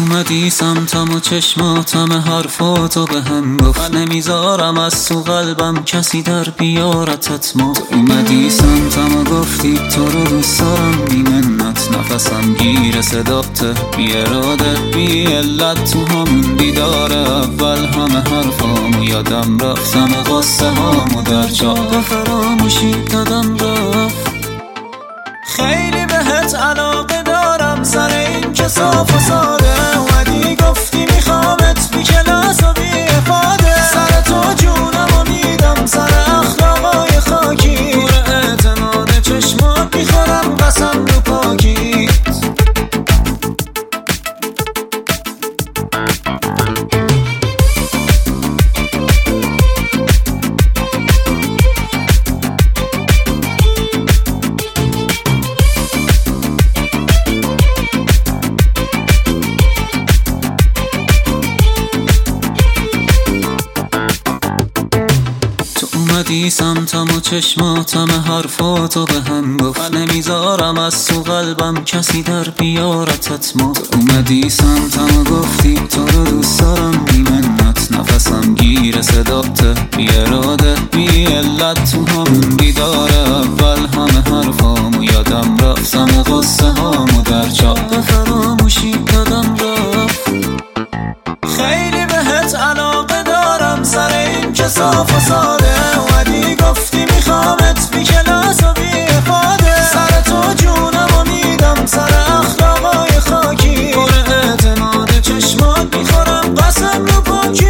اومدی سمتم و چشماتم حرفاتو به هم گفت نمیذارم از تو قلبم کسی در بیارتت ما. تو اومدی سمتم و گفتی تو رو دوست دارم بی منت، نفسم گیر صداته بی اراده بی علت. تو همون دیدار اول همه حرفامو یادم رفتم غصه هامو در جا به فراموشی دادم رفت. خیلی بهت علاقه دارم سر این که صاف و ساده اومدی گفتی میخوامت بی کلاس و بی افاده. سر تو جونمو میدم سر اخلاقای خاکی، پر اعتماد چشمات میخورم قسم رو پاکیت. اومدی سمتم و چشماتم حرفاتو به هم گفت نمیذارم از تو قلبم کسی در بیارتت ما. تو اومدی سمتم و گفتی تو رو دوست دارم بی منت، نفسم گیر صداته بی اراده بی علت. تو همون دیدار اول همه حرفامو یادم رفتم غصه هامو در جا به فراموشی دادم رفت. خیلی بهت علاقه دارم سر این که صاف و ساده اومدی گفتی میخوامت بی کلاس و بی افاده. سر تو جونمو میدم سر اخلاقای خاکی، پر اعتماد چشمات میخورم قسم رو پاکی.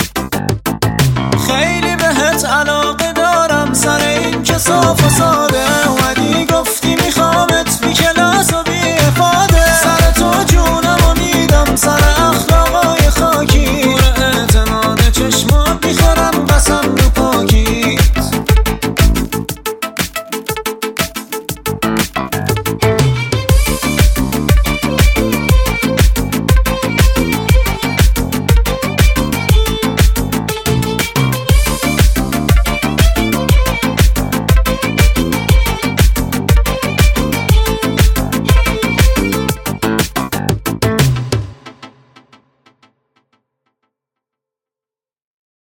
خیلی بهت علاقه دارم سر این که صاف و ساده